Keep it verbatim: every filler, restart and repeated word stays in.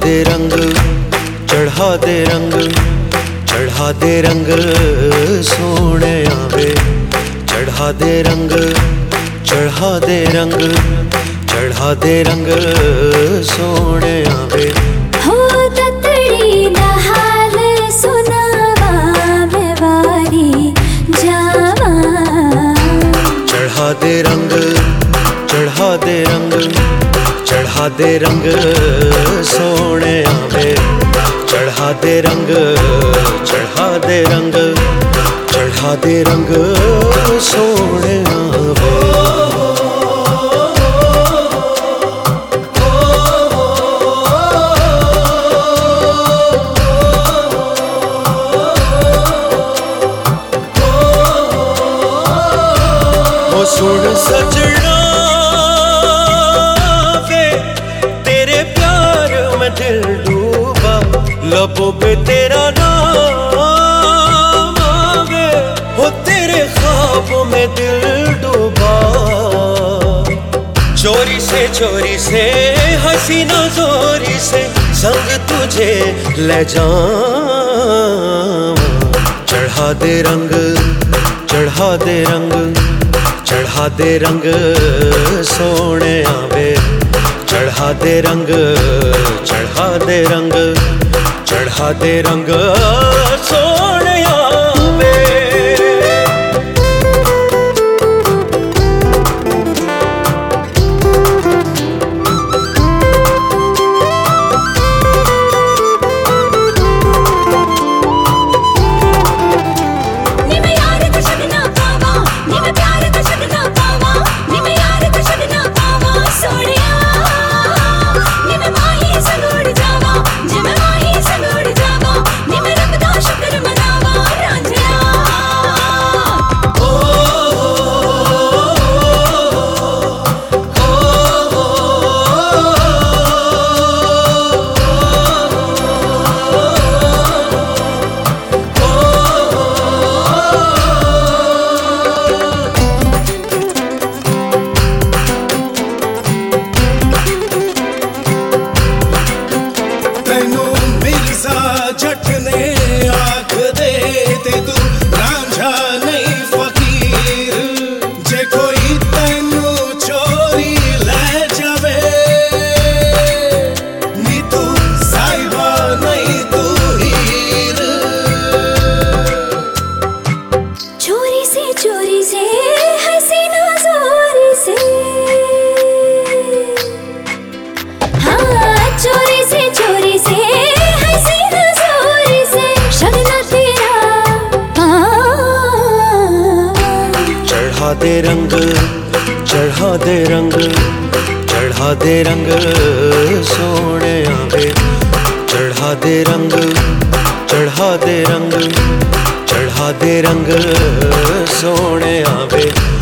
दे रंग चढ़ा दे रंग चढ़ा दे रंग सोने आवे चढ़ा दे रंग चढ़ा दे रंग चढ़ा दे रंग सोने आवे हो ततड़ी दा हाल सुनावा मैं वारी जावा चढ़ा दे रंग चढ़ा दे रंग चढ़ा दे रंग सोने आवे चढ़ा दे रंग चढ़ा दे रंग चढ़ा दे रंग सोने आवे सुन सजना वे तेरे प्यार में दिल डूबा लबों पे तेरा नाम आवे हो तेरे ख्वाबों में दिल डूबा चोरी से चोरी से हसीना जोरी से संग तुझे ले जाऊं चढ़ा दे रंग चढ़ा दे रंग चढ़ा दे रंग सोने आवे चढ़ा दे रंग चढ़ा दे रंग चढ़ा दे रंग सोने आवे चोरी से हसीना जोरी से हाँ चोरी से चोरी से हसीना जोरी से शगना तेरा चढ़ा दे रंग चढ़ा दे रंग चढ़ा दे रंग सोने आवे चढ़ा दे रंग चढ़ा दे रंग चढ़ा दे रंग सोने आवे